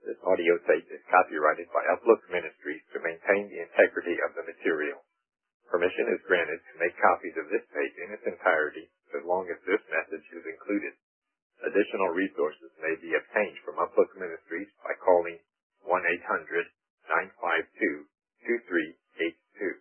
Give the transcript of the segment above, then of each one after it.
This audio tape is copyrighted by Uplook Ministries to maintain the integrity of the material. Permission is granted to make copies of this tape in its entirety as long as this message is included. Additional resources may be obtained from Uplook Ministries by calling 1-800-952-2382.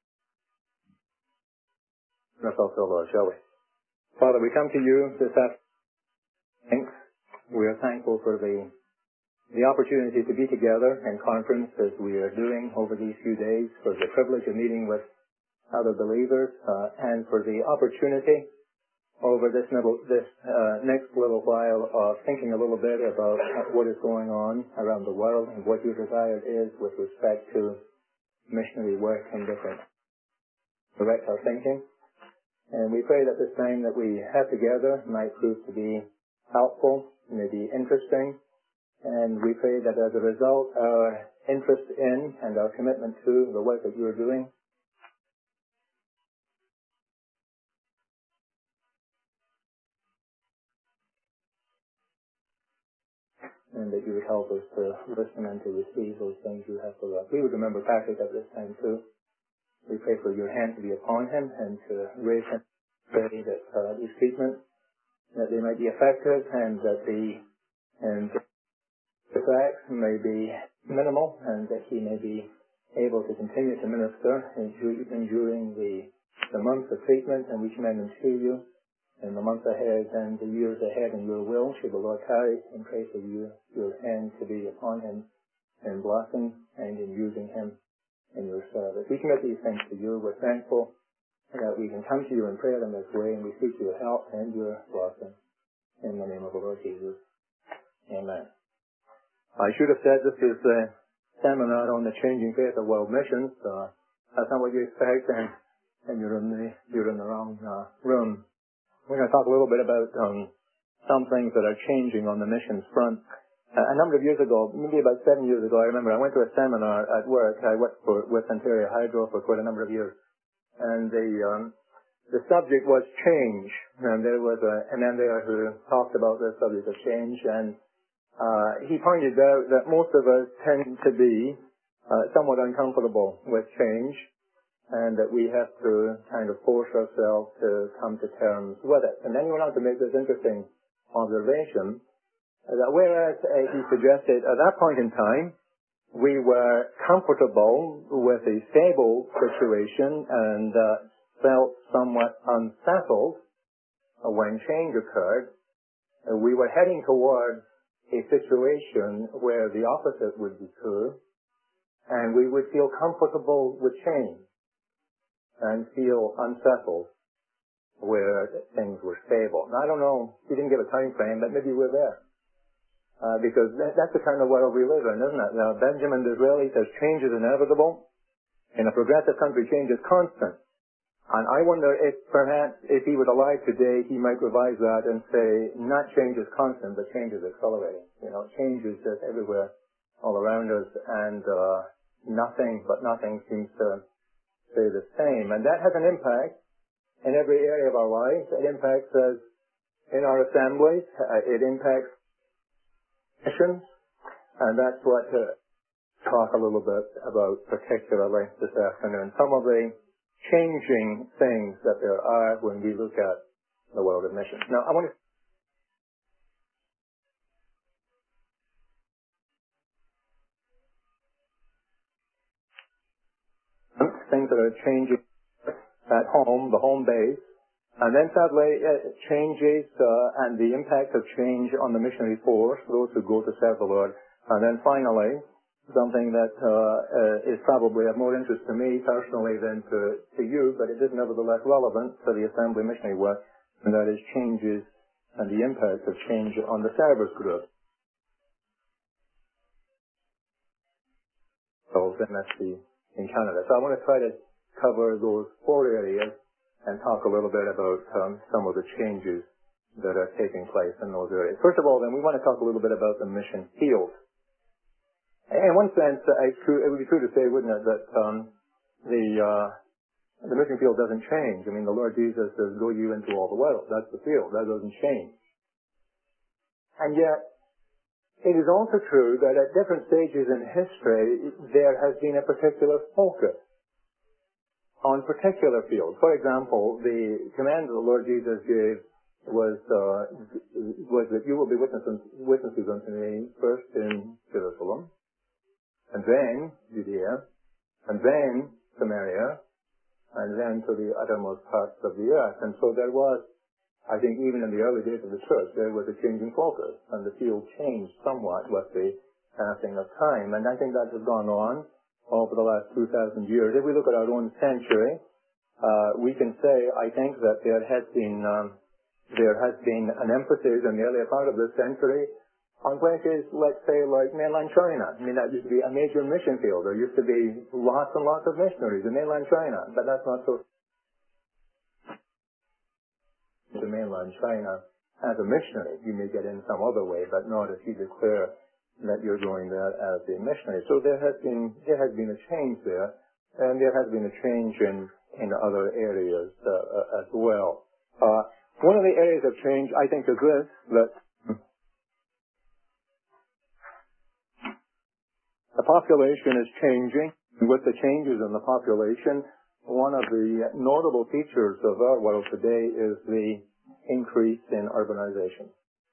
Let's also, Lord, shall we? Father, we come to you this afternoon. Thanks. We are thankful for the opportunity to be together in conference as we are doing over these few days, for the privilege of meeting with other believers, and for the opportunity over this next little while of thinking a little bit about what is going on around the world and what your desire is with respect to missionary work and different direct our thinking. And we pray that this time that we have together might prove to be helpful, may be interesting, and we pray that as a result our interest in and our commitment to the work that you are doing and that you would help us to listen and to receive those things you have for us. We would remember Patrick at this time too. We pray for your hand to be upon him and to raise him. Pray that these treatments, that they might be effective and that the effects may be minimal and that he may be able to continue to minister during the months of treatment, and we commend him to you in the months ahead and the years ahead in your will. Should the Lord carry and pray for you, your hand to be upon him in blessing and in using him in your service. We commit these things to you. We're thankful that we can come to you in prayer in this way, and we seek your help and your blessing. In the name of the Lord Jesus. Amen. I should have said this is a seminar on the changing faith of world missions. That's not what you expect, and you're in the wrong room. We're going to talk a little bit about some things that are changing on the missions front. A number of years ago, maybe about 7 years ago, I remember I went to a seminar at work. I worked with Ontario Hydro for quite a number of years, and the subject was change, and there was a man there who talked about the subject of change, and he pointed out that most of us tend to be somewhat uncomfortable with change, and that we have to kind of force ourselves to come to terms with it. And then he went on to make this interesting observation, that whereas he suggested at that point in time we were comfortable with a stable situation and felt somewhat unsettled when change occurred, we were heading towards a situation where the opposite would be true, and we would feel comfortable with change and feel unsettled where things were stable. Now, I don't know, he didn't give a time frame, but maybe we're there. Because that's the kind of world we live in, isn't it? Now, Benjamin Disraeli says change is inevitable. In a progressive country, change is constant. And I wonder if perhaps if he was alive today, he might revise that and say, not change is constant, but change is accelerating. You know, change is just everywhere, all around us, and nothing seems to stay the same. And that has an impact in every area of our lives. It impacts us in our assemblies. It impacts missions. And that's what to talk a little bit about particularly this afternoon. Some of the changing things that there are when we look at the world of missions. Now, I want to things that are changing at home, the home base, and then sadly changes and the impact of change on the missionary force, those who go to serve the Lord, and then finally something that is probably of more interest to me personally than to you, but it is nevertheless relevant to the assembly missionary work, and that is changes and the impact of change on the service group. So MSC in Canada. So I want to try to cover those four areas and talk a little bit about some of the changes that are taking place in those areas. First of all, then, we want to talk a little bit about the mission field. In one sense, it would be true to say, wouldn't it, that the mission field doesn't change. I mean, the Lord Jesus says, go you into all the world. That's the field. That doesn't change. And yet, it is also true that at different stages in history, there has been a particular focus on particular fields. For example, the command that the Lord Jesus gave was that you will be witnesses unto me first in Jerusalem, and then Judea, and then Samaria, and then to the uttermost parts of the earth. And so there was, I think even in the early days of the church, there was a change in focus, and the field changed somewhat with the passing of time. And I think that has gone on over the last 2,000 years. If we look at our own century, we can say, I think, that there has been an emphasis in the earlier part of this century on places, let's say, like mainland China. I mean, that used to be a major mission field. There used to be lots and lots of missionaries in mainland China, but that's not so. To mainland China as a missionary, you may get in some other way, but not if you declare that you're going there as a missionary. So there has been a change there, and there has been a change in other areas as well. One of the areas of change, I think, is this, that the population is changing. With the changes in the population, one of the notable features of our world today is the increase in urbanization.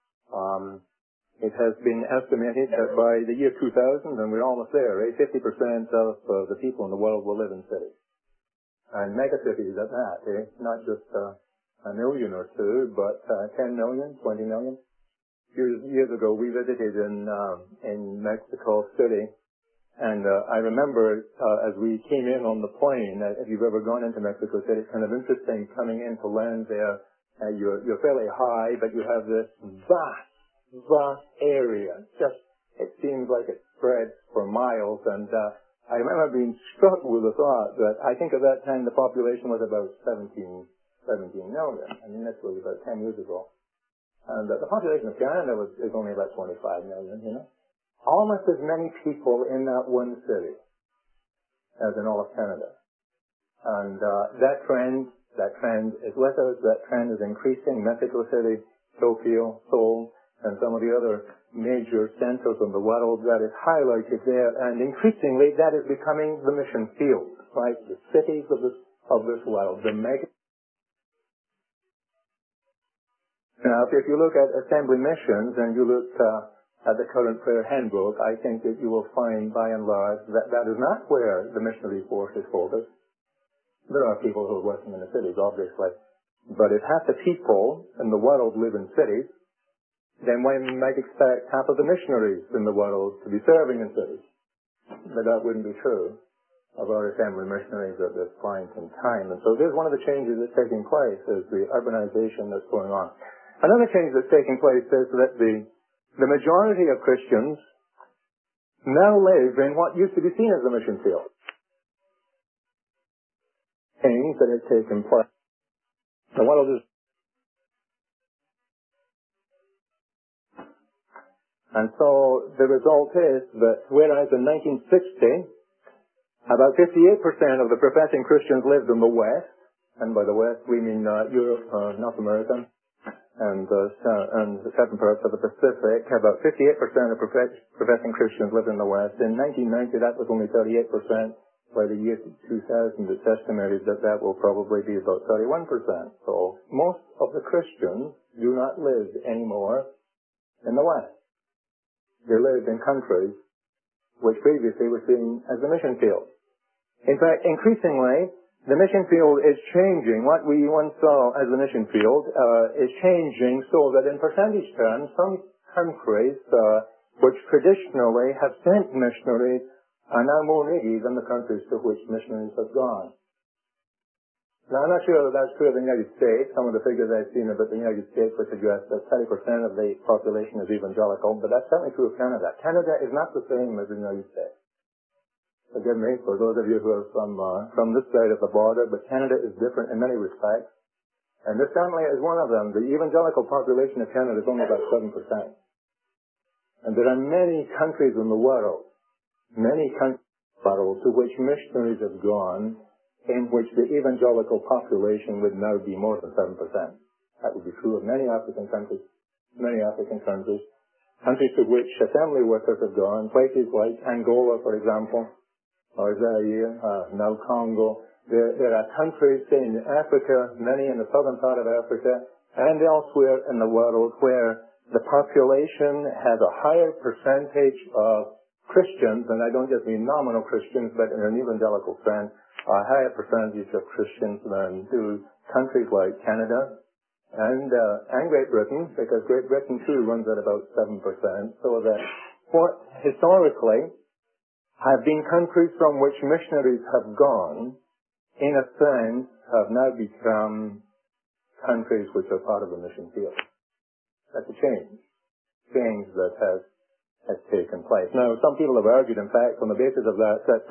It has been estimated that by the year 2000, and we're almost there, 50% of the people in the world will live in cities. And megacities at that, not just a million or two, but 10 million, 20 million. Years ago, we visited in Mexico City, and I remember as we came in on the plane, if you've ever gone into Mexico City, it's kind of interesting coming into land there. You're fairly high, but you have this vast area. It seems like it spreads for miles, and I remember being struck with the thought that I think at that time the population was about 17 million. I mean, this was about 10 years ago. And the population of Canada is only about 25 million, you know. Almost as many people in that one city as in all of Canada. And that trend is with us. That trend is increasing. Mexico City, Tokyo, Seoul, and some of the other major centers in the world, that is highlighted there. And increasingly, that is becoming the mission field, right? The cities of this world, the mega. Now, if you look at assembly missions and you look at the current prayer handbook, I think that you will find, by and large, that is not where the missionary force is focused. There are people who are working in the cities, obviously. But if half the people in the world live in cities, then one might expect half of the missionaries in the world to be serving in cities. But that wouldn't be true of our assembly missionaries at this point in time. And so there's one of the changes that's taking place, is the urbanization that's going on. Another change that's taking place is that the majority of Christians now live in what used to be seen as the mission field. Things that have taken place. The world is. And so the result is that whereas in 1960, about 58% of the professing Christians lived in the West, and by the West we mean Europe, North America, and certain parts of the Pacific, about 58% of professing Christians lived in the West. In 1990, that was only 38%. By the year 2000, it's estimated that will probably be about 31%. So most of the Christians do not live anymore in the West. They live in countries which previously were seen as the mission field. In fact, increasingly, the mission field is changing. What we once saw as the mission field is changing so that in percentage terms, some countries which traditionally have sent missionaries are now more needy than the countries to which missionaries have gone. Now, I'm not sure that that's true of the United States. Some of the figures I've seen about the United States would suggest that 30% of the population is evangelical, but that's certainly true of Canada. Canada is not the same as the United States. Forgive me for those of you who are from this side of the border, but Canada is different in many respects. And this certainly is one of them. The evangelical population of Canada is only about 7%. And there are many countries in the world, to which missionaries have gone, in which the evangelical population would now be more than 7%. That would be true of many African countries. countries to which assembly workers have gone, places like Angola, for example, or Zaire, now Congo. There are countries in Africa, many in the southern part of Africa, and elsewhere in the world where the population has a higher percentage of Christians, and I don't just mean nominal Christians, but in an evangelical sense, a higher percentage of Christians than do countries like Canada and Great Britain, because Great Britain too runs at about 7%, so that what historically have been countries from which missionaries have gone, in a sense, have now become countries which are part of the mission field. That's a change that has taken place. Now, some people have argued, in fact, on the basis of that, that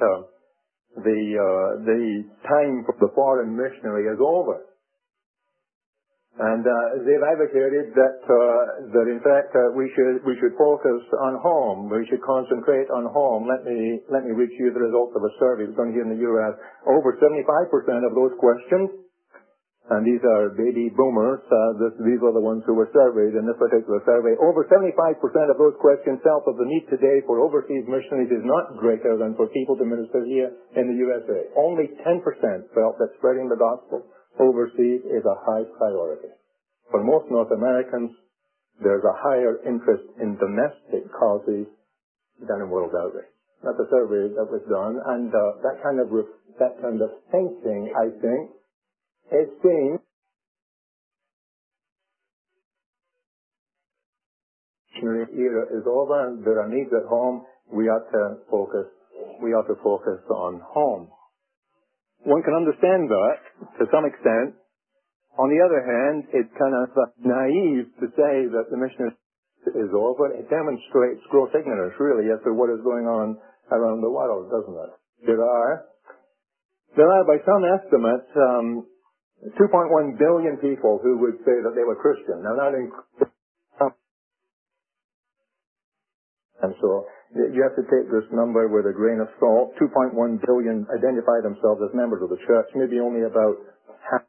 the time for the foreign missionary is over. And they've advocated that in fact we should focus on home. We should concentrate on home. Let me read you the results of a survey done here in the U.S. Over 75% of those questions, and these are baby boomers. These are the ones who were surveyed in this particular survey. Over 75% of those questions felt that the need today for overseas missionaries is not greater than for people to minister here in the USA. Only 10% felt that spreading the gospel overseas is a high priority. For most North Americans, there's a higher interest in domestic causes than in world outreach. That's a survey that was done, and that kind of thinking, I think, it seems the era is over, and there are needs at home. We ought to focus on home. One can understand that to some extent. On the other hand, it's kind of naive to say that the mission is over. It demonstrates gross ignorance, really, as to what is going on around the world, doesn't it? There are, by some estimates, 2.1 billion people who would say that they were Christian. Now, that includes, and so you have to take this number with a grain of salt. 2.1 billion identify themselves as members of the church. Maybe only about half.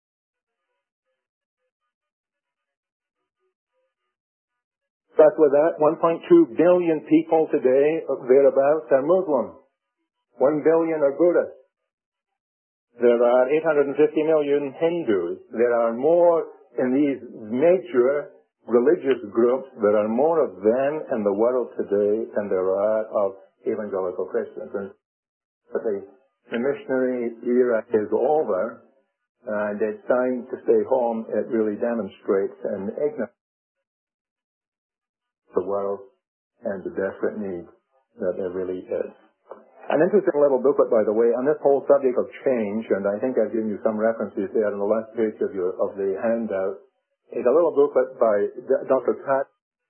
But with that, 1.2 billion people today, thereabouts, are Muslim. 1 billion are Buddhists. There are 850 million Hindus. There are more in these major religious groups. There are more of them in the world today than there are of evangelical Christians. But the missionary era is over, and it's time to stay home. It really demonstrates an ignorance of the world and the desperate need that there really is. An interesting little booklet, by the way, on this whole subject of change, and I think I've given you some references there on the last page of the handout, is a little booklet by Dr. Pat,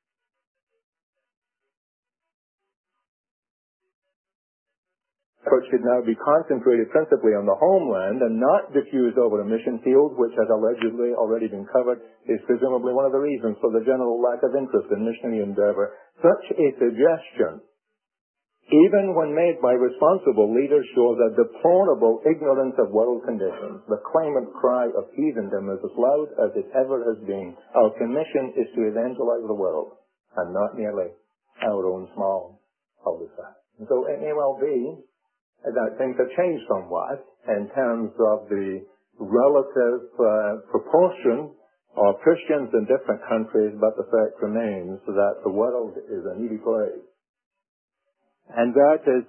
which should now be concentrated principally on the homeland and not diffused over a mission field, which has allegedly already been covered, is presumably one of the reasons for the general lack of interest in missionary endeavor. Such a suggestion, even when made by responsible leaders, shows a deplorable ignorance of world conditions. The clamant cry of heathendom is as loud as it ever has been. Our commission is to evangelize the world, and not merely our own small cul-de-sac. And so it may well be that things have changed somewhat in terms of the relative proportion of Christians in different countries, but the fact remains that the world is a needy place. And that is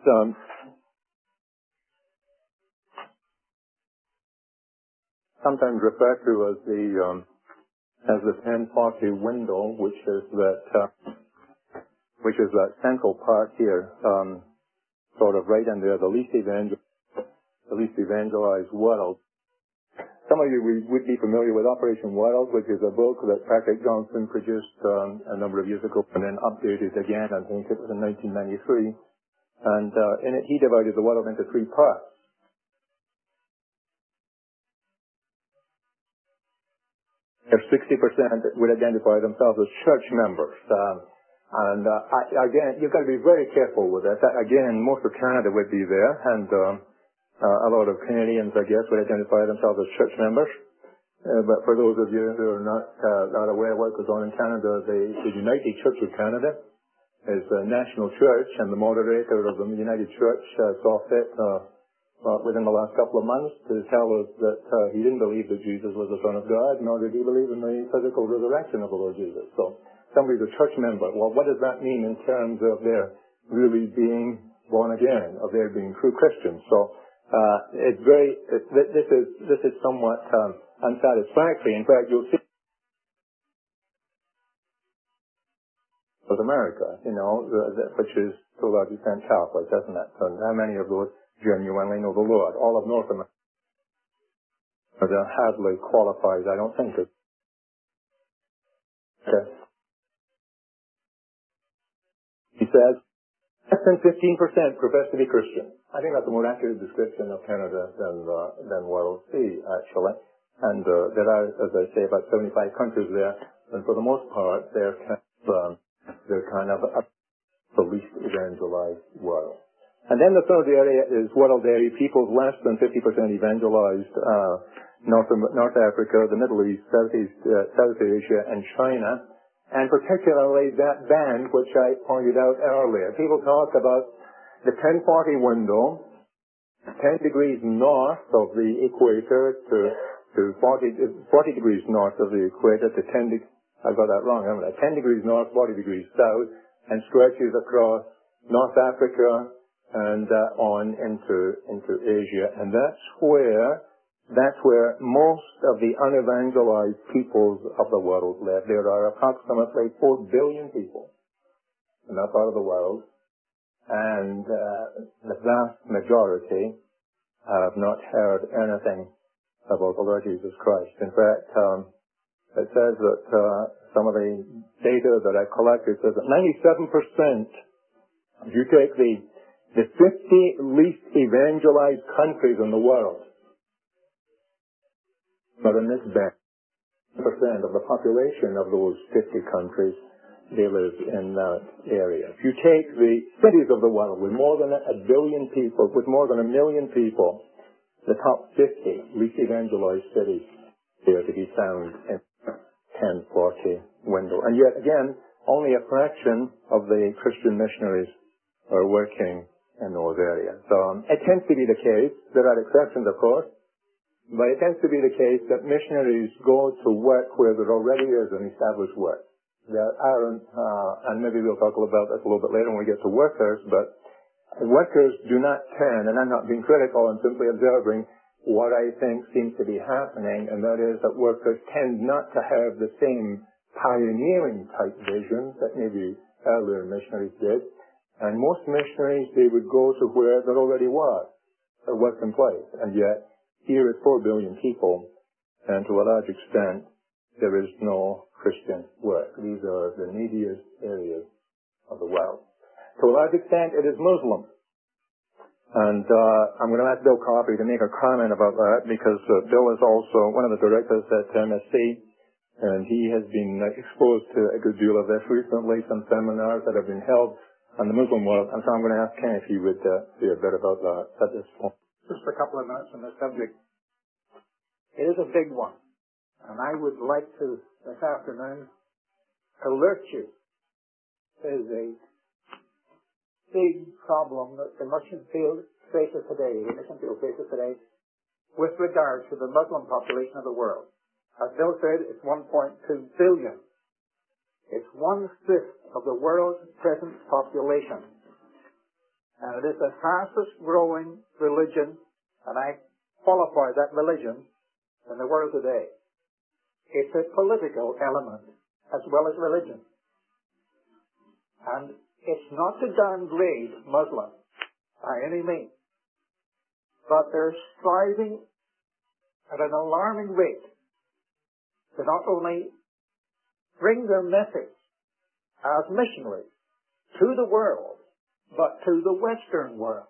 sometimes referred to as the 1040 window, which is that central part here, sort of right in there, the least evangelized world. Some of you would be familiar with Operation World, which is a book that Patrick Johnson produced a number of years ago and then updated again. I think it was in 1993. And in it, he divided the world into three parts. If 60% would identify themselves as church members. Again, you've got to be very careful with that. Again, most of Canada would be there, and a lot of Canadians, I guess, would identify themselves as church members. But for those of you who are not aware of what goes on in Canada, the United Church of Canada is a national church, and the moderator of the United Church saw fit within the last couple of months to tell us that he didn't believe that Jesus was the Son of God, nor did he believe in the physical resurrection of the Lord Jesus. So somebody's a church member. Well, what does that mean in terms of their really being born again, of their being true Christians? So this is somewhat unsatisfactory. In fact, you'll see with America, which is to a large extent Catholic, doesn't it? And how many of those genuinely know the Lord? All of North America hardly qualifies, I don't think. Okay. He says, less than 15% profess to be Christian. I think that's a more accurate description of Canada than what we'll see, actually. And there are, as I say, about 75 countries there, and for the most part, they're kind of the least evangelized world. And then the third area is world area, peoples less than 50% evangelized, North Africa, the Middle East, South Asia, and China, and particularly that band which I pointed out earlier. People talk about the 1040 window, 10 degrees north of the equator to 40 degrees north of the equator to 10 degrees. I've got that wrong, haven't I? 10 degrees north, 40 degrees south, and stretches across North Africa and on into Asia. And that's where most of the unevangelized peoples of the world live. There are approximately 4 billion people in that part of the world, and the vast majority have not heard anything about the Lord Jesus Christ. In fact, it says that some of the data that I collected says that 97%, if you take the 50 least evangelized countries in the world, but in this band, percent of the population of those 50 countries, they live in that area. If you take the cities of the world with more than a billion people, with more than 1 million people, the top 50 least evangelized cities are to be found in 1040 window. And yet again, only a fraction of the Christian missionaries are working in those areas. So it tends to be the case, there are exceptions of course, but it tends to be the case that missionaries go to work where there already is an established work. There aren't, and maybe we'll talk about this a little bit later when we get to workers, but workers do not tend, and I'm not being critical, I'm simply observing what I think seems to be happening, and that is that workers tend not to have the same pioneering type vision that maybe earlier missionaries did. And most missionaries, they would go to where there already was a work in place. And yet, here is 4 billion people, and to a large extent, there is no Christian work. These are the neediest areas of the world. To a large extent, it is Muslim. And I'm going to ask Bill Coffey to make a comment about that because Bill is also one of the directors at MSC, and he has been exposed to a good deal of this recently, some seminars that have been held on the Muslim world. And so I'm going to ask Ken if he would say a bit about that at this point. Just a couple of minutes on this subject. It is a big one, and I would like to, this afternoon, alert you. There's a big problem that the mission field faces today, the mission field faces today, with regard to the Muslim population of the world. As Bill said, it's 1.2 billion. It's 1/5 of the world's present population. And it is the fastest growing religion, and I qualify that religion in the world today. It's a political element as well as religion. And it's not to downgrade Muslims by any means, but they're striving at an alarming rate to not only bring their message as missionaries to the world, but to the Western world.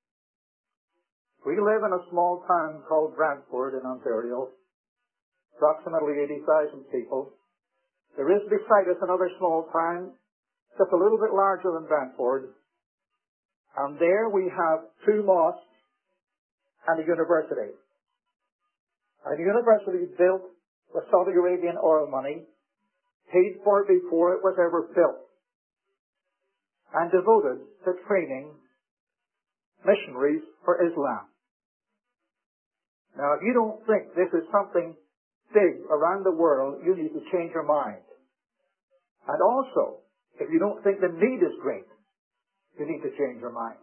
We live in a small town called Brantford in Ontario, approximately 80,000 people. There is beside us another small town, just a little bit larger than Brantford, and there we have 2 mosques and a university. And the university built with Saudi Arabian oil money, paid for before it was ever built, and devoted to training missionaries for Islam. Now, if you don't think this is something big around the world, you need to change your mind. And also, if you don't think the need is great, you need to change your mind.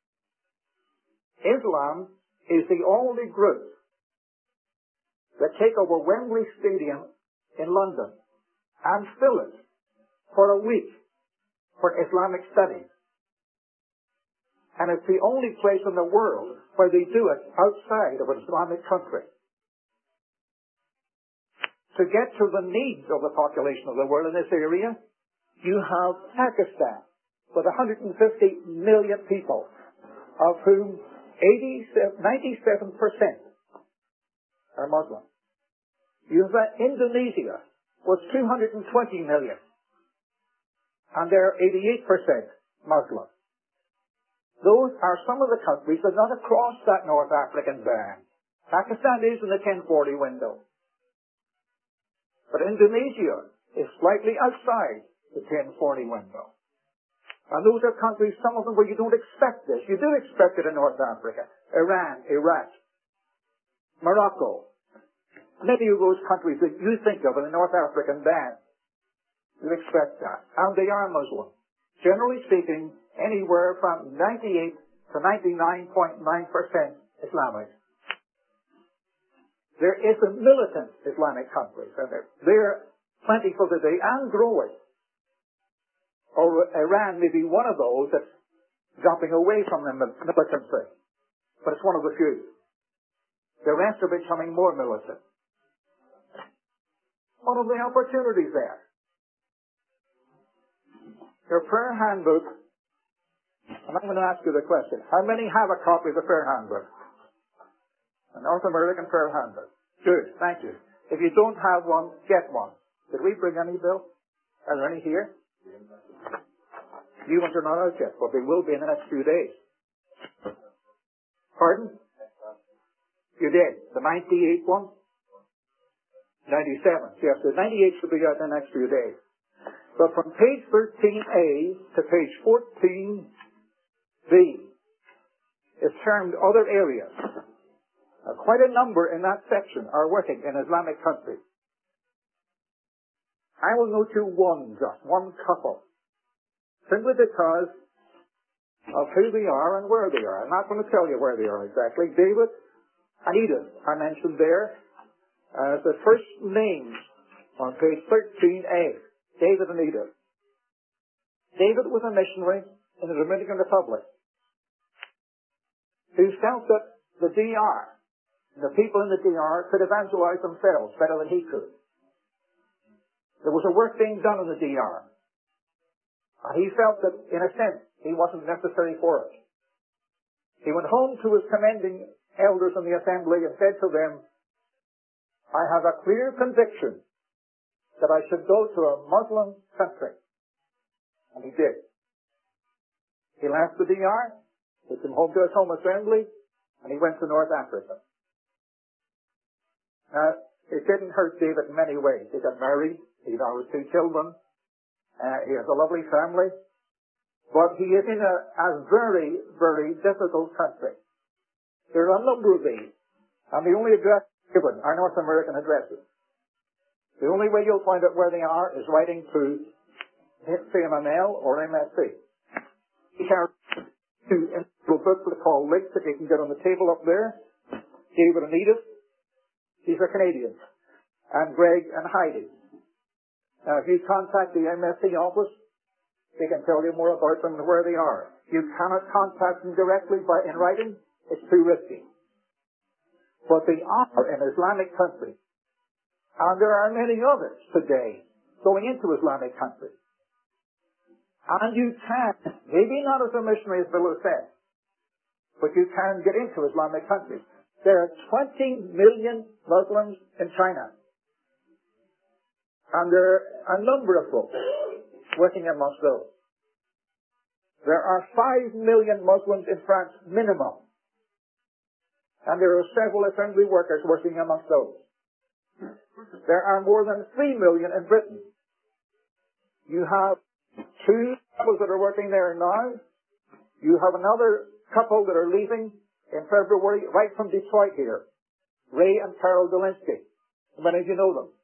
Islam is the only group that take over Wembley Stadium in London and fill it for a week for Islamic studies. And it's the only place in the world where they do it outside of an Islamic country. To get to the needs of the population of the world in this area, you have Pakistan with 150 million people, of whom 97% are Muslim. You have Indonesia with 220 million, and they're 88% Muslim. Those are some of the countries that are not across that North African band. Pakistan is in the 1040 window. But Indonesia is slightly outside the 1040 window. And those are countries, some of them, where you don't expect this. You do expect it in North Africa. Iran, Iraq, Morocco. Many of those countries that you think of in the North African band, you expect that. And they are Muslim. Generally speaking, anywhere from 98 to 99.9% Islamic. There is a militant Islamic country. They're plentiful today and growing. Or Iran may be one of those that's dropping away from the militancy. But it's one of the few. The rest are becoming more militant. What are the opportunities there? Your prayer handbook, and I'm going to ask you the question, how many have a copy of the prayer handbook? A North American prayer handbook. Good, thank you. If you don't have one, get one. Did we bring any, Bill? Are there any here? New ones are not out yet, but they will be in the next few days. Pardon? You did. The 98 one? 97. Yes, the 98 should be out in the next few days. But from page 13A to page 14B is termed other areas. Quite a number in that section are working in Islamic countries. I will note you one couple, simply because of who they are and where they are. I'm not going to tell you where they are exactly. David and Edith are mentioned there as the first names on page 13A. David and Edith. David was a missionary in the Dominican Republic who felt that the DR, the people in the DR, could evangelize themselves better than he could. There was a work being done in the DR. And he felt that, in a sense, he wasn't necessary for it. He went home to his commending elders in the assembly and said to them, I have a clear conviction that I should go to a Muslim country. And he did. He left the DR, he came home to his home assembly, and he went to North Africa. Now, it didn't hurt David in many ways. He got married, he got his 2 children, he has a lovely family, but he is in a very, very difficult country. There are a number of these, and the only address given are North American addresses. The only way you'll find out where they are is writing to CMML or MSC. He carries 2 books called links that you can get on the table up there. David and Edith, these are Canadians. And Greg and Heidi. Now, if you contact the MSC office, they can tell you more about them and where they are. You cannot contact them directly in writing. It's too risky. But they are in Islamic countries. And there are many others today going into Islamic countries. And you can, maybe not as a missionary as Bill has said, but you can get into Islamic countries. There are 20 million Muslims in China. And there are a number of folks working amongst those. There are 5 million Muslims in France minimum. And there are several assembly workers working amongst those. There are more than 3 million in Britain. You have 2 couples that are working there now. You have another couple that are leaving in February, right from Detroit here. Ray and Carol Dolinsky. Many of you know them.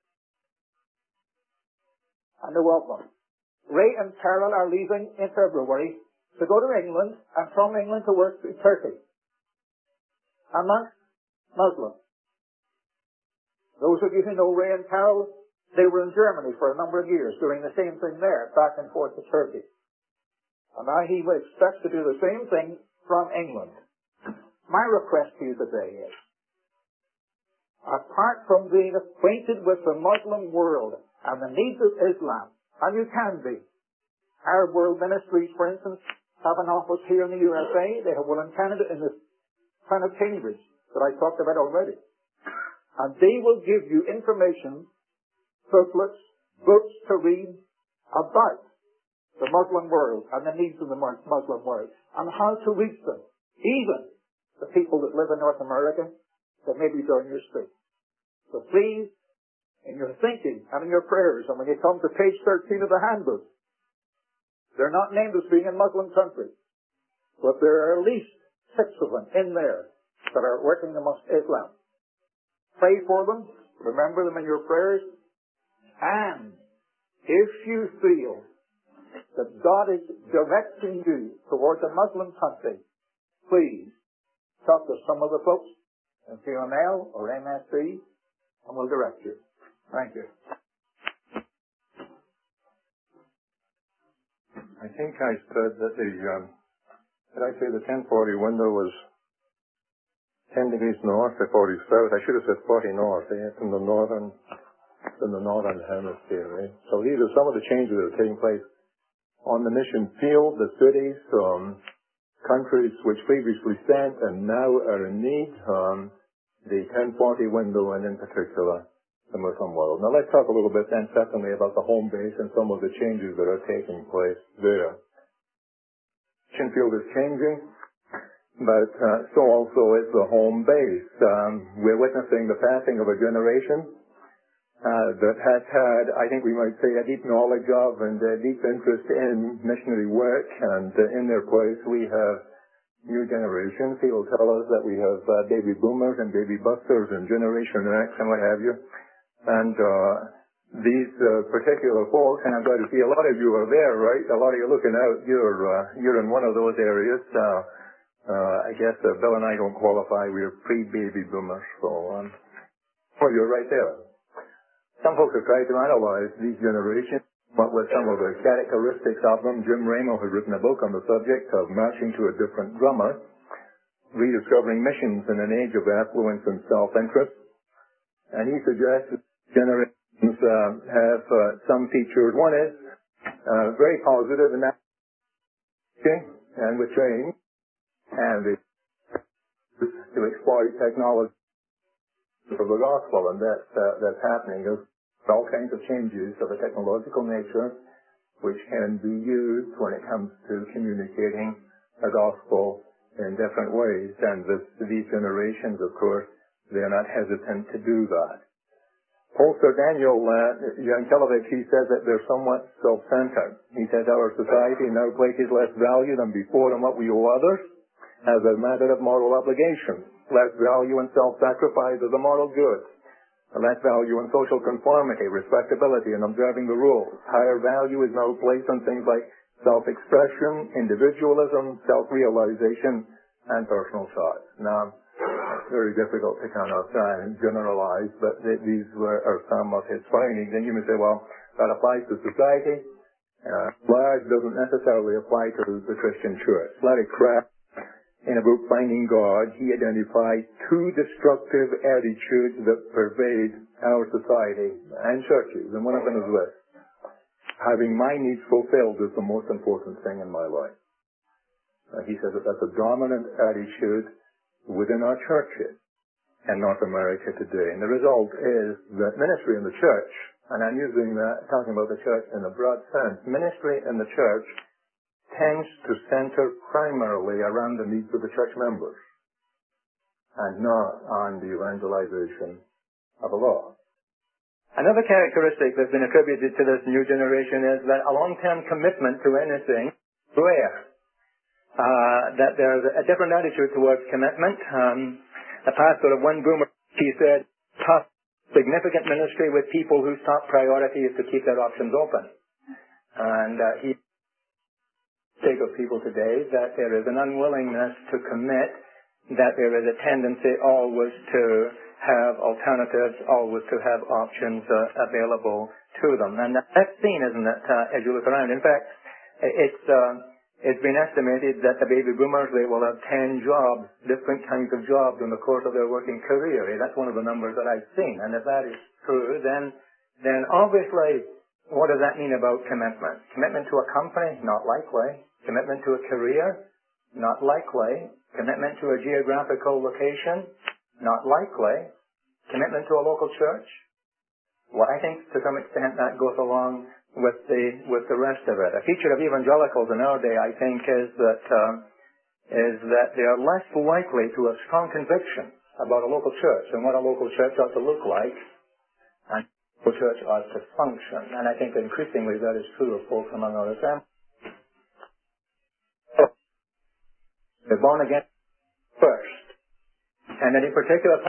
And they're welcome. Ray and Carol are leaving in February to go to England, and from England to work in Turkey. Amongst Muslims. Those of you who know Ray and Carol, they were in Germany for a number of years doing the same thing there, back and forth to Turkey. And now he expects to do the same thing from England. My request to you today is, apart from being acquainted with the Muslim world and the needs of Islam, and you can be, Arab World Ministries, for instance, have an office here in the USA. They have one in Canada in the town of Cambridge that I talked about already. And they will give you information, booklets, books to read about the Muslim world and the needs of the Muslim world and how to reach them. Even the people that live in North America that may be down your street. So please, in your thinking and in your prayers, and when you come to page 13 of the handbook, they're not named as being in Muslim countries, but there are at least 6 of them in there that are working amongst Islam. Pray for them, remember them in your prayers, and if you feel that God is directing you towards a Muslim country, please talk to some of the folks in CML or MSC, and we'll direct you. Thank you. I think I said that the 1040 window was 10 degrees north to 40 south. I should have said 40 north, from the northern hemisphere, right? So these are some of the changes that are taking place on the mission field, the cities, countries which previously sent and now are in need, the 1040 window, and in particular, the Muslim world. Now let's talk a little bit then, secondly, about the home base and some of the changes that are taking place there. Mission field is changing, but so also is the home base. We're witnessing the passing of a generation that has had, I think we might say, a deep knowledge of and a deep interest in missionary work, and in their place we have new generations. People tell us that we have baby boomers and baby busters and Generation X and what have you. And these particular folks, and I'm glad to see a lot of you are there, right? A lot of you looking out. You're in one of those areas. I guess Bill and I don't qualify. We're pre-baby boomers, so well, you're right there. Some folks have tried to analyze these generations, what were some of the characteristics of them. Jim Ramo has written a book on the subject of Marching to a Different Drummer, Rediscovering Missions in an Age of Affluence and Self-Interest. And he suggests generations have some features. One is very positive in that, and with change, and to exploit technology for the gospel, and that's happening. There's all kinds of changes of a technological nature which can be used when it comes to communicating a gospel in different ways, and these generations, of course, they're not hesitant to do that. Pastor Daniel Yankelovich, he says that they're somewhat self-centered. He says our society now places less value than before on what we owe others as a matter of moral obligation. Less value in self-sacrifice as a moral good. Less value in social conformity, respectability, and observing the rules. Higher value is now placed on things like self-expression, individualism, self-realization, and personal thought. Now, it's very difficult to kind of generalize, but these are some of his findings. And you may say, well, that applies to society. Large doesn't necessarily apply to the Christian church. Larry Craft, in a book, Finding God, he identified 2 destructive attitudes that pervade our society and churches, and one of them is this: having my needs fulfilled is the most important thing in my life. He says that that's a dominant attitude within our churches in North America today. And the result is that ministry in the church, and I'm using that, talking about the church in a broad sense, ministry in the church tends to center primarily around the needs of the church members and not on the evangelization of the lost. Another characteristic that's been attributed to this new generation is that a long-term commitment to anything is rare. That there's a different attitude towards commitment. A pastor of one boomer, he said, tough, significant ministry with people whose top priority is to keep their options open. And he take of people today that there is an unwillingness to commit, that there is a tendency always to have alternatives, always to have options available to them. And that's seen, isn't it, as you look around. In fact, it's been estimated that the baby boomers, they will have 10 jobs, different kinds of jobs in the course of their working career. That's one of the numbers that I've seen. And if that is true, then obviously, what does that mean about commitment? Commitment to a company? Not likely. Commitment to a career? Not likely. Commitment to a geographical location? Not likely. Commitment to a local church? Well, I think to some extent that goes along with the rest of it. A feature of evangelicals in our day, I think, is that they are less likely to have strong conviction about a local church and what a local church ought to look like and a local church ought to function. And I think increasingly that is true of folks among our assemblies. They're born again first. And in particular,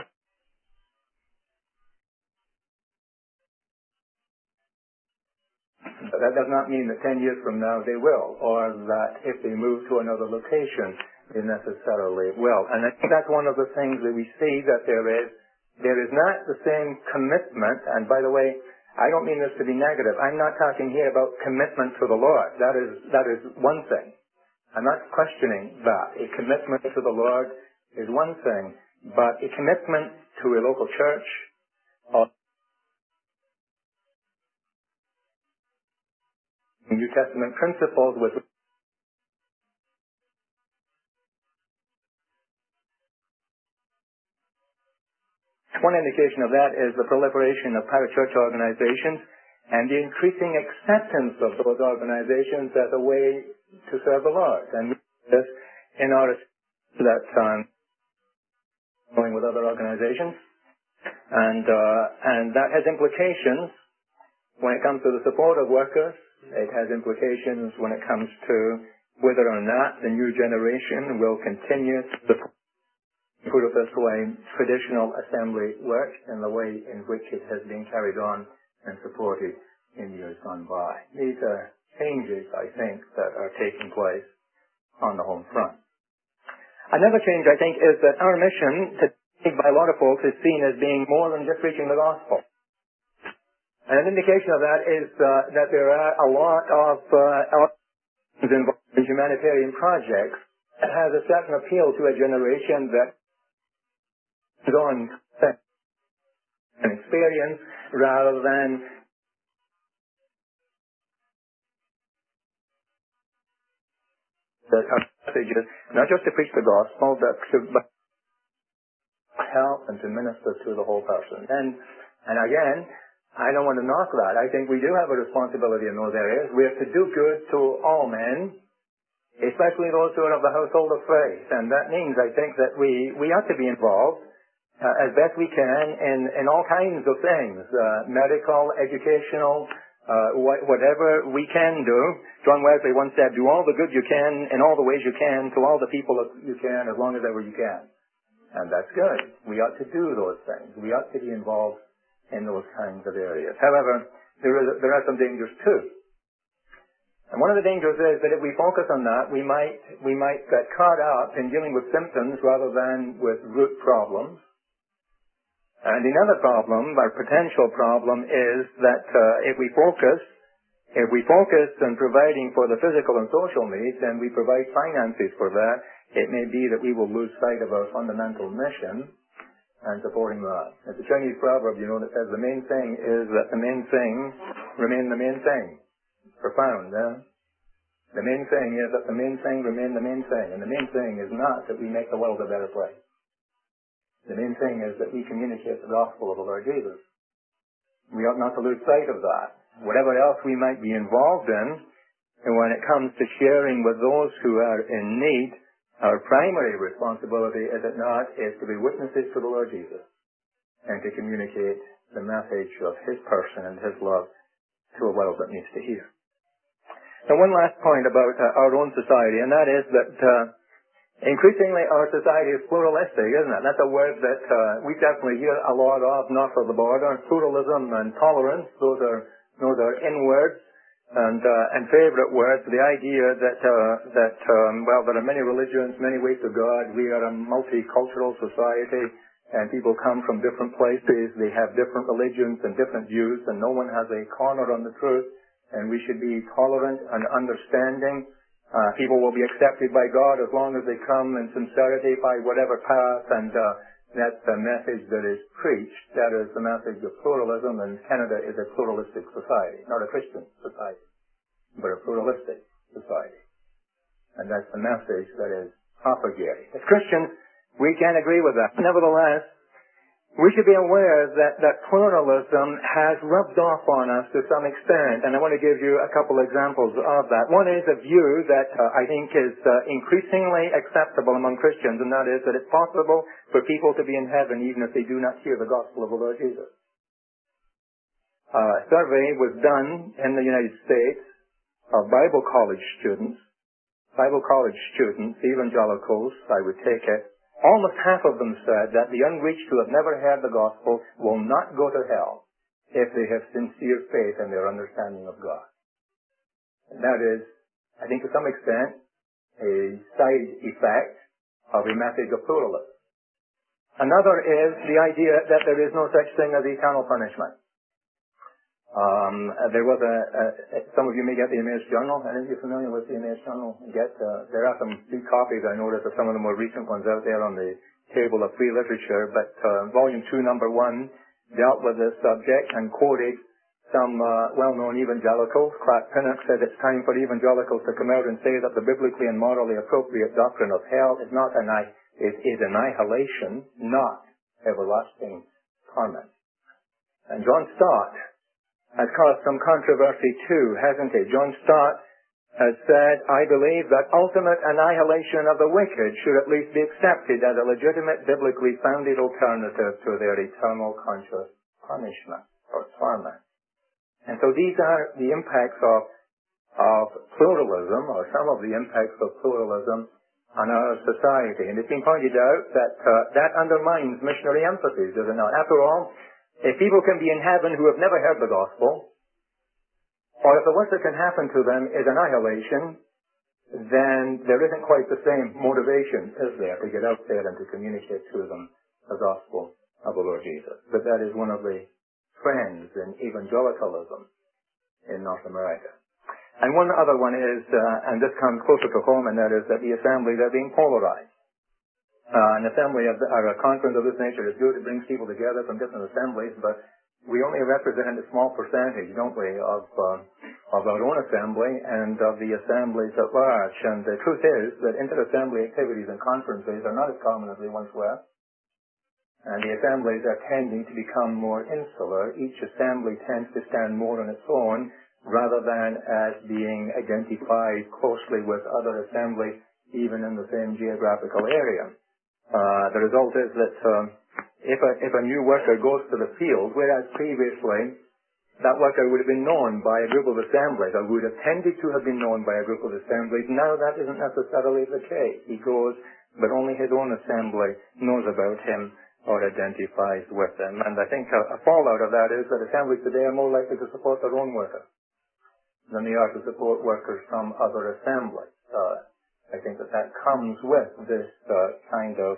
that does not mean that 10 years from now they will, or that if they move to another location, they necessarily will. And I think that's one of the things that we see, that there is not the same commitment. And by the way, I don't mean this to be negative. I'm not talking here about commitment to the Lord. That is one thing. I'm not questioning that. A commitment to the Lord is one thing, but a commitment to a local church or New Testament principles with one indication of that is the proliferation of parachurch organizations and the increasing acceptance of those organizations as a way to serve the Lord. And this in order that going with other organizations, and that has implications when it comes to the support of workers. It has implications when it comes to whether or not the new generation will continue to put it this way, traditional assembly work in the way in which it has been carried on and supported in years gone by. These are changes, I think, that are taking place on the home front. Another change, I think, is that our mission, by a lot of folks, is seen as being more than just preaching the gospel. And an indication of that is that there are a lot of involved in humanitarian projects that has a certain appeal to a generation that is on an experience rather than the messages, not just to preach the gospel, but to help and to minister to the whole person. And again, I don't want to knock that. I think we do have a responsibility in those areas. We have to do good to all men, especially those who are of the household of faith. And that means, I think, that we ought to be involved as best we can in all kinds of things, medical, educational, whatever we can do. John Wesley once said, do all the good you can in all the ways you can to all the people you can as long as ever you can. And that's good. We ought to do those things. We ought to be involved in those kinds of areas. However, there are some dangers too. And one of the dangers is that if we focus on that, we might get caught up in dealing with symptoms rather than with root problems. And another problem, our potential problem, is that if we focus on providing for the physical and social needs, and we provide finances for that, it may be that we will lose sight of our fundamental mission and supporting that. It's a Chinese proverb, that says the main thing is that the main thing remain the main thing. Profound, eh? The main thing is that the main thing remain the main thing. And the main thing is not that we make the world a better place. The main thing is that we communicate the gospel of the Lord Jesus. We ought not to lose sight of that. Whatever else we might be involved in, and when it comes to sharing with those who are in need, our primary responsibility, is it not, is to be witnesses to the Lord Jesus and to communicate the message of His person and His love to a world that needs to hear. Now, one last point about our own society, and that is that increasingly our society is pluralistic, isn't it? That's a word that we definitely hear a lot of north of the border. Pluralism and tolerance, those are in words and favorite words. The idea that there are many religions, many ways to God. We are a multicultural society, and people come from different places. They have different religions and different views, and no one has a corner on the truth. And we should be tolerant and understanding. People will be accepted by God as long as they come in sincerity by whatever path, and that's the message that is preached. That is the message of pluralism, and Canada is a pluralistic society, not a Christian society, but a pluralistic society. And that's the message that is propagated. As Christians, we can't agree with that. Nevertheless, we should be aware that pluralism has rubbed off on us to some extent, and I want to give you a couple examples of that. One is a view that I think is increasingly acceptable among Christians, and that is that it's possible for people to be in heaven even if they do not hear the gospel of the Lord Jesus. A survey was done in the United States of Bible college students, evangelicals, I would take it. Almost half of them said that the unreached who have never heard the gospel will not go to hell if they have sincere faith in their understanding of God. And that is, I think to some extent, a side effect of a message of pluralism. Another is the idea that there is no such thing as eternal punishment. There was some of you may get the Emmaus Journal. Any of you familiar with the Emmaus Journal? There are some big copies, I noticed, of some of the more recent ones out there on the table of free literature, but volume 2, number 1, dealt with this subject and quoted some well-known evangelicals. Clark Pinnock said it's time for evangelicals to come out and say that the biblically and morally appropriate doctrine of hell is annihilation, not everlasting torment. And John Stott has caused some controversy too, hasn't he? John Stott has said, I believe that ultimate annihilation of the wicked should at least be accepted as a legitimate, biblically founded alternative to their eternal conscious punishment or torment. And so these are the impacts of pluralism, or some of the impacts of pluralism on our society. And it's been pointed out that that undermines missionary emphasis, does it not? After all, if people can be in heaven who have never heard the gospel, or if the worst that can happen to them is annihilation, then there isn't quite the same motivation, is there, to get out there and to communicate to them the gospel of the Lord Jesus. But that is one of the trends in evangelicalism in North America. And one other one is, and this comes closer to home, and that is that the assemblies are being polarized. An assembly or a conference of this nature is good. It brings people together from different assemblies, but we only represent a small percentage, don't we, of our own assembly and of the assemblies at large. And the truth is that inter-assembly activities and conferences are not as common as they once were. And the assemblies are tending to become more insular. Each assembly tends to stand more on its own rather than as being identified closely with other assemblies, even in the same geographical area. The result is that if a new worker goes to the field, whereas previously that worker would have been known by a group of assemblies, or would have tended to have been known by a group of assemblies, now that isn't necessarily the case. He goes, but only his own assembly knows about him or identifies with him. And I think a fallout of that is that assemblies today are more likely to support their own workers than they are to support workers from other assemblies. I think that comes with this kind of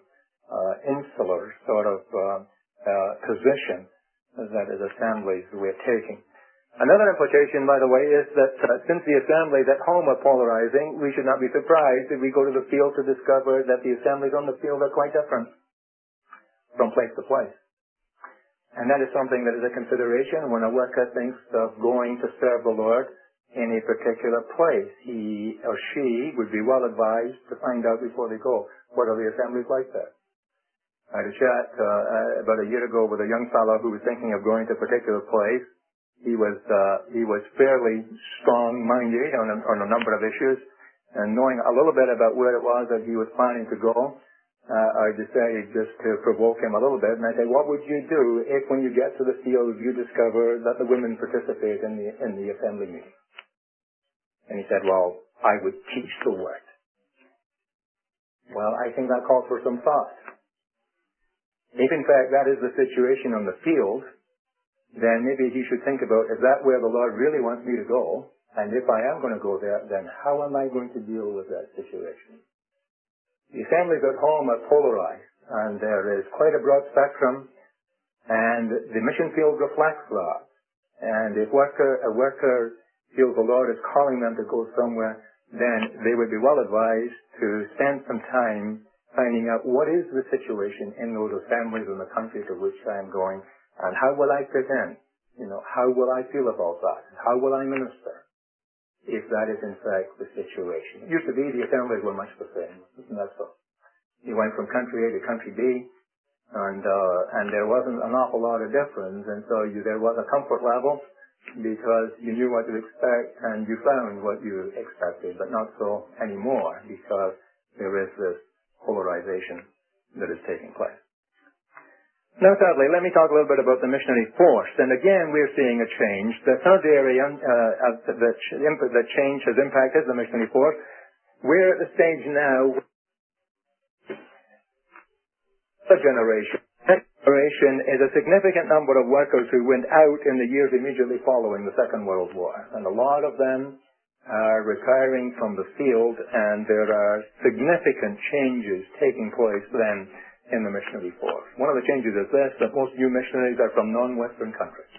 insular sort of position that as assemblies we're taking. Another implication, by the way, is that since the assemblies at home are polarizing, we should not be surprised if we go to the field to discover that the assemblies on the field are quite different from place to place. And that is something that is a consideration when a worker thinks of going to serve the Lord in a particular place. He or she would be well advised to find out before they go, what are the assemblies like there? I had a chat about a year ago with a young fellow who was thinking of going to a particular place. He was fairly strong-minded on a number of issues, and knowing a little bit about where it was that he was planning to go, I decided just to provoke him a little bit, and I said, what would you do if when you get to the field you discover that the women participate in the assembly meeting? And he said, well, I would teach the word. Well, I think that calls for some thought. If in fact that is the situation on the field, then maybe he should think about, is that where the Lord really wants me to go? And if I am going to go there, then how am I going to deal with that situation? The assemblies at home are polarized, and there is quite a broad spectrum, and the mission field reflects that. And if a worker feels the Lord is calling them to go somewhere, then they would be well advised to spend some time finding out what is the situation in those assemblies in the country to which I am going, and how will I fit in? How will I feel about that? How will I minister? If that is in fact the situation. It used to be the assemblies were much the same. Isn't that so? You went from country A to country B, and there wasn't an awful lot of difference, and so there was a comfort level because you knew what to expect and you found what you expected, but not so anymore because there is this polarization that is taking place. Now, thirdly, let me talk a little bit about the missionary force. And again, we're seeing a change. The third area that change has impacted the missionary force. We're at the stage now, the generation. Next generation is a significant number of workers who went out in the years immediately following the Second World War. And a lot of them are retiring from the field, and there are significant changes taking place then in the missionary force. One of the changes is this, that most new missionaries are from non-Western countries.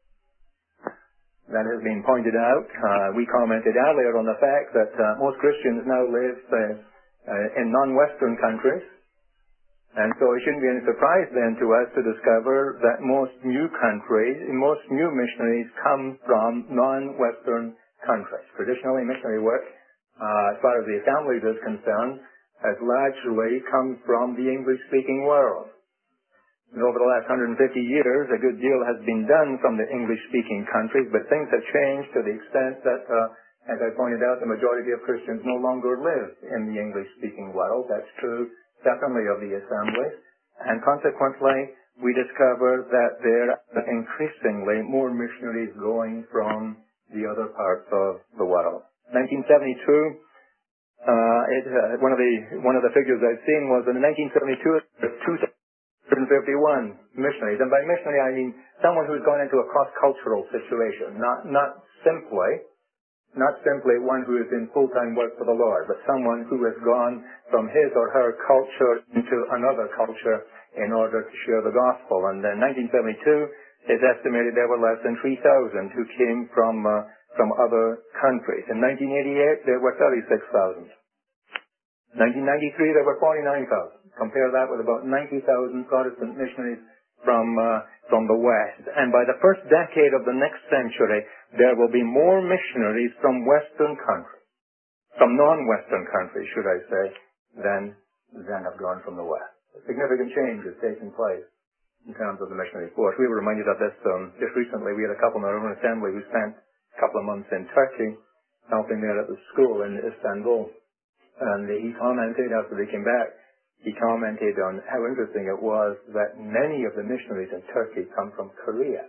That has been pointed out. We commented earlier on the fact that most Christians now live in non-Western countries. And so it shouldn't be any surprise then to us to discover that most new missionaries come from non-Western countries. Traditionally, missionary work, as far as the assemblies is concerned, has largely come from the English-speaking world. And over the last 150 years, a good deal has been done from the English-speaking countries, but things have changed to the extent that, as I pointed out, the majority of Christians no longer live in the English-speaking world. That's true, secondly, of the assemblies. And consequently, we discover that there are increasingly more missionaries going from the other parts of the world. 1972, one of the figures I've seen was in 1972 there were 251 missionaries, and by missionary I mean someone who's gone into a cross-cultural situation, not simply one who is in full-time work for the Lord, but someone who has gone from his or her culture into another culture in order to share the gospel. And in 1972, it's estimated there were less than 3,000 who came from other countries. In 1988, there were 36,000. 1993, there were 49,000. Compare that with about 90,000 Protestant missionaries from the West. And by the first decade of the next century, there will be more missionaries from Western countries, from non-Western countries, should I say, than have gone from the West. A significant change is taking place in terms of the missionary force. We were reminded of this just recently. We had a couple in our own assembly who spent a couple of months in Turkey, helping there at the school in Istanbul. And he commented, after they came back, he commented on how interesting it was that many of the missionaries in Turkey come from Korea.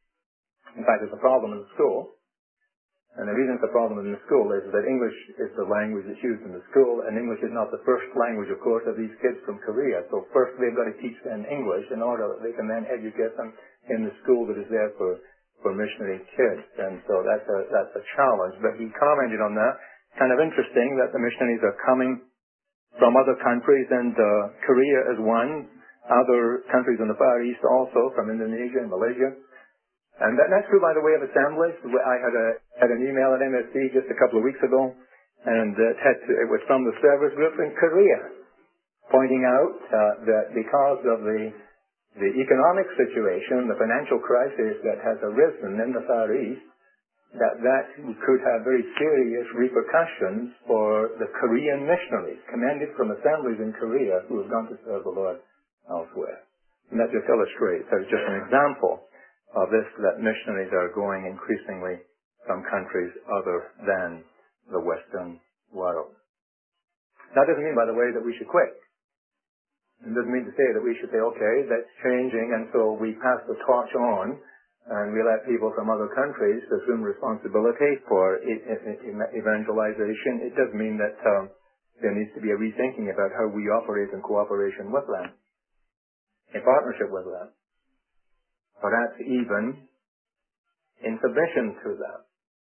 In fact, it's a problem in the school. And the reason it's a problem in the school is that English is the language that's used in the school, and English is not the first language, of course, of these kids from Korea. So first they've got to teach them English in order that they can then educate them in the school that is there for missionary kids. And so that's a challenge. But he commented on that. Kind of interesting that the missionaries are coming from other countries, and Korea is one. Other countries in the Far East also, from Indonesia and Malaysia. And that's true, by the way, of assemblies. I had an email at MSC just a couple of weeks ago, and it was from the service group in Korea, pointing out that because of the economic situation, the financial crisis that has arisen in the Far East, that could have very serious repercussions for the Korean missionaries, commended from assemblies in Korea who have gone to serve the Lord elsewhere. And that just illustrates, as just an example of this, that missionaries are going increasingly from countries other than the Western world. That doesn't mean, by the way, that we should quit. It doesn't mean to say that we should say, okay, that's changing, and so we pass the torch on, and we let people from other countries assume responsibility for evangelization. It does mean that there needs to be a rethinking about how we operate in cooperation with them, in partnership with them, perhaps even in submission to them.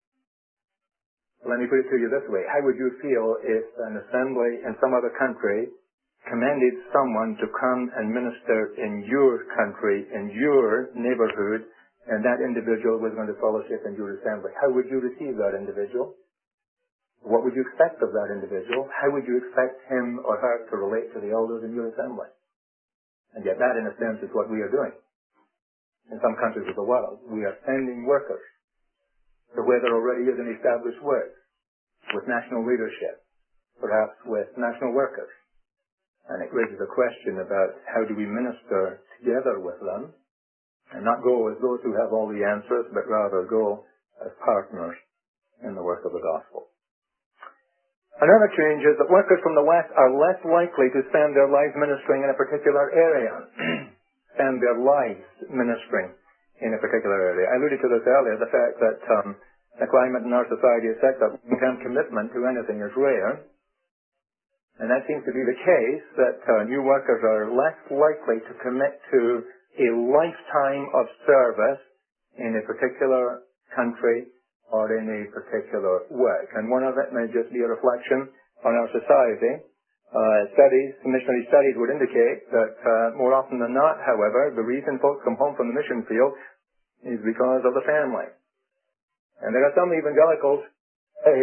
Let me put it to you this way. How would you feel if an assembly in some other country commanded someone to come and minister in your country, in your neighborhood, and that individual was going to fellowship in your assembly? How would you receive that individual? What would you expect of that individual? How would you expect him or her to relate to the elders in your assembly? And yet that, in a sense, is what we are doing. In some countries of the world, we are sending workers to where there already is an established work, with national leadership, perhaps with national workers. And it raises a question about how do we minister together with them, and not go as those who have all the answers, but rather go as partners in the work of the gospel. Another change is that workers from the West are less likely to spend their lives ministering in a particular area, spend their lives ministering in a particular area. I alluded to this earlier, the fact that the climate in our society is such that long-term commitment to anything is rare. And that seems to be the case, that new workers are less likely to commit to a lifetime of service in a particular country or in a particular work. And one of it may just be a reflection on our society. Missionary studies would indicate that more often than not, however, the reason folks come home from the mission field is because of the family. And there are some evangelicals who say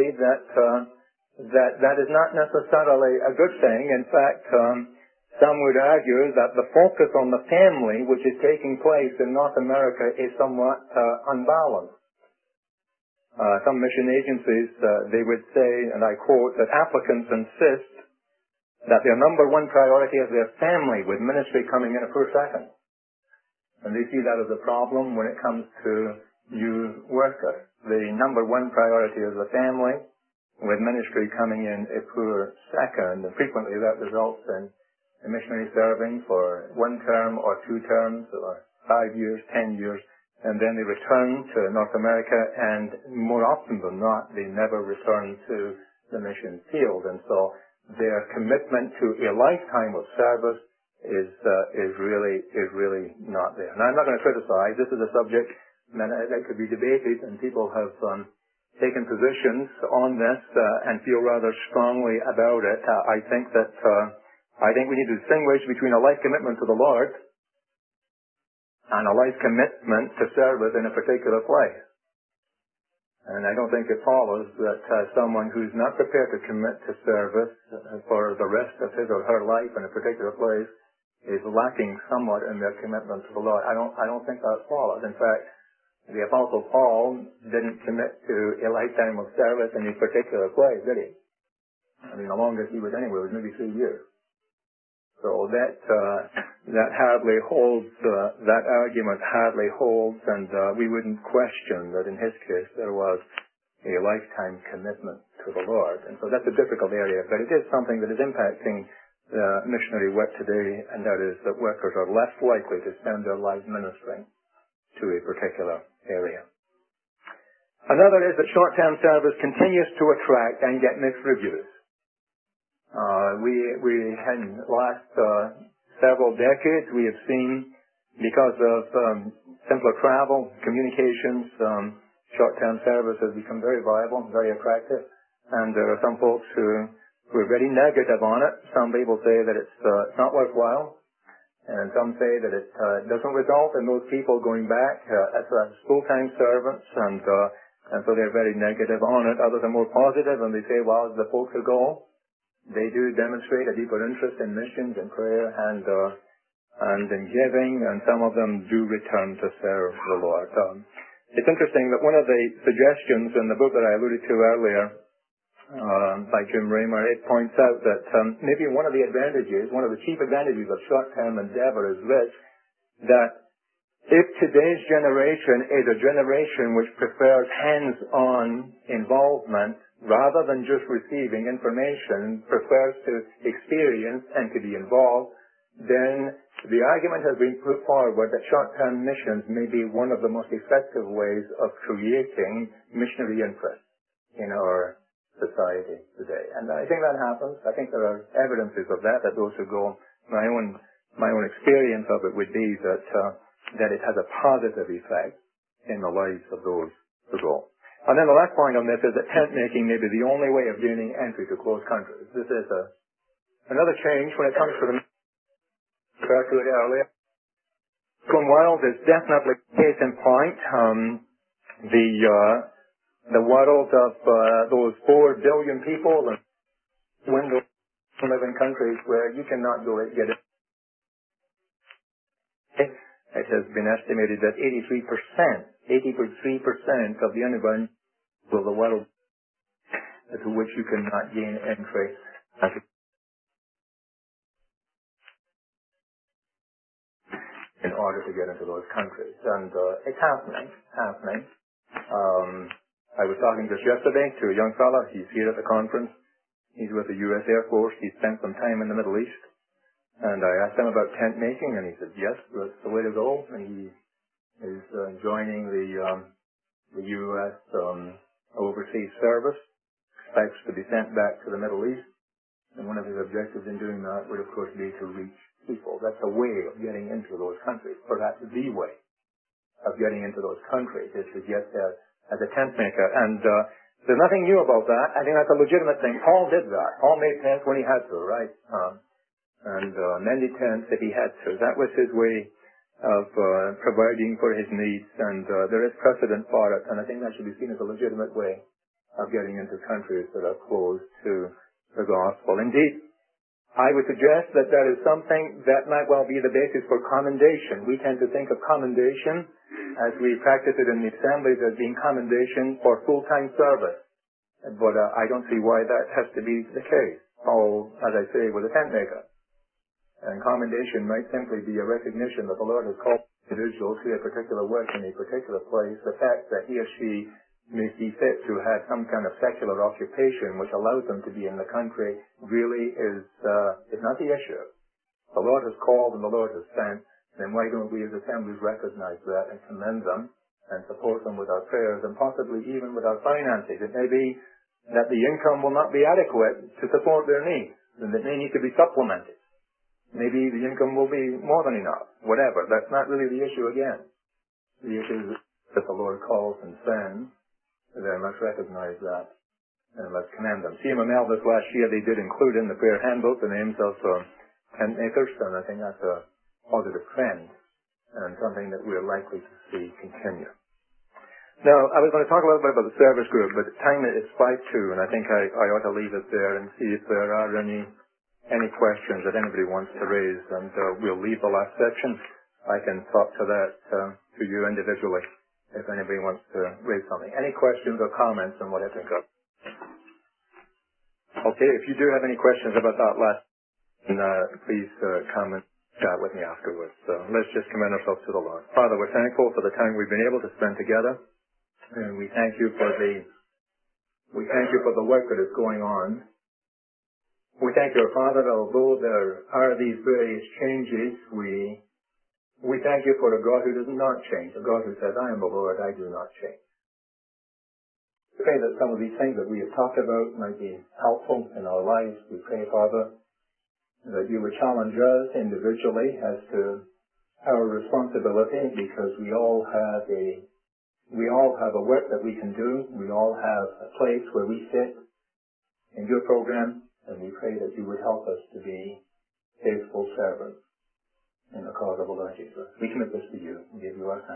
that is not necessarily a good thing. In fact, some would argue that the focus on the family, which is taking place in North America, is somewhat unbalanced. Some mission agencies, they would say, and I quote, that applicants insist that their number one priority is their family, with ministry coming in a poor second. And they see that as a problem when it comes to new workers. The number one priority is the family, with ministry coming in a poor second. And frequently that results in a missionary serving for 1 term or 2 terms or 5 years, 10 years, and then they return to North America, and more often than not, they never return to the mission field. And so their commitment to a lifetime of service is really not there. Now, I'm not going to criticize. This is a subject that could be debated, and people have taken positions on this and feel rather strongly about it. I think we need to distinguish between a life commitment to the Lord and a life commitment to service in a particular place. And I don't think it follows that someone who's not prepared to commit to service for the rest of his or her life in a particular place is lacking somewhat in their commitment to the Lord. I don't think that follows. In fact, the Apostle Paul didn't commit to a lifetime of service in a particular place, did he? I mean, the longest he was anywhere was maybe 3 years. So that hardly holds, that argument hardly holds, and we wouldn't question that in his case there was a lifetime commitment to the Lord. And so that's a difficult area, but it is something that is impacting missionary work today, and that is that workers are less likely to spend their lives ministering to a particular area. Another is that short-term service continues to attract and get mixed reviews. We in the last several decades, we have seen, because of simpler travel, communications, short-term service has become very viable, very attractive, and there are some folks who are very negative on it. Some people say that it's not worthwhile, and some say that it doesn't result in those people going back as full-time servants, and so they're very negative on it. Others are more positive, and they say, well, the folks who go, they do demonstrate a deeper interest in missions and prayer and in giving, and some of them do return to serve the Lord. It's interesting that one of the suggestions in the book that I alluded to earlier by Jim Raymer, it points out that maybe one of the chief advantages of short-term endeavor is this, that if today's generation is a generation which prefers hands-on involvement rather than just receiving information, prefers to experience and to be involved, then the argument has been put forward that short-term missions may be one of the most effective ways of creating missionary interest in our society today. And I think that happens. I think there are evidences of that those who go. My own experience of it would be that it has a positive effect in the lives of those who go. And then the last point on this is that tent making may be the only way of gaining entry to closed countries. This is another change when it comes to the referred to it earlier. Going wild is definitely case in point. The world of those 4 billion people and window live in countries where you cannot get it. It has been estimated that 83% of the underground of the world to which you cannot gain entry in order to get into those countries. And it's happening. I was talking just yesterday to a young fella. He's here at the conference. He's with the U.S. Air Force. He spent some time in the Middle East. And I asked him about tent making, and he said, yes, that's the way to go. And he is joining the U.S. Overseas Service, expects to be sent back to the Middle East. And one of his objectives in doing that would, of course, be to reach people. That's a way of getting into those countries, perhaps the way of getting into those countries is to get there as a tent maker. And there's nothing new about that. I think that's a legitimate thing. Paul did that. Paul made tents when he had to, right? And mended tents if he had to. That was his way of providing for his needs, and there is precedent for it, and I think that should be seen as a legitimate way of getting into countries that are closed to the gospel. Indeed, I would suggest that that is something that might well be the basis for commendation. We tend to think of commendation as we practice it in the assemblies as being commendation for full-time service. But I don't see why that has to be the case. Paul, as I say, was a tent maker. And commendation might simply be a recognition that the Lord has called individuals to a particular work in a particular place. The fact that he or she may see fit to have some kind of secular occupation which allows them to be in the country really is not the issue. The Lord has called and the Lord has sent, then why don't we as assemblies recognize that and commend them and support them with our prayers and possibly even with our finances. It may be that the income will not be adequate to support their needs and that they need to be supplemented. Maybe the income will be more than enough. Whatever. That's not really the issue again. The issue is that the Lord calls and sends. Then let's recognize that and let's commend them. CMML this last year, they did include in the prayer handbook the names of tent makers, and I think that's a positive trend and something that we're likely to see continue. Now, I was going to talk a little bit about the service group, but time is 5:02, and I think I ought to leave it there and see if there are any questions that anybody wants to raise, and we'll leave the last section. I can talk to that to you individually if anybody wants to raise something. Any questions or comments on what I think of? Okay, if you do have any questions about that last, please come and chat with me afterwards. So let's just commend ourselves to the Lord. Father, we're thankful for the time we've been able to spend together, and we thank you for the work that is going on. We thank you, Father, that although there are these various changes, we thank you for a God who does not change, a God who says, I am the Lord, I do not change. We pray that some of these things that we have talked about might be helpful in our lives. We pray, Father, that you would challenge us individually as to our responsibility, because we all have a work that we can do. We all have a place where we sit in your program, and we pray that you would help us to be faithful servants in the cause of the Lord Jesus. We commit this to you and give you our thanks.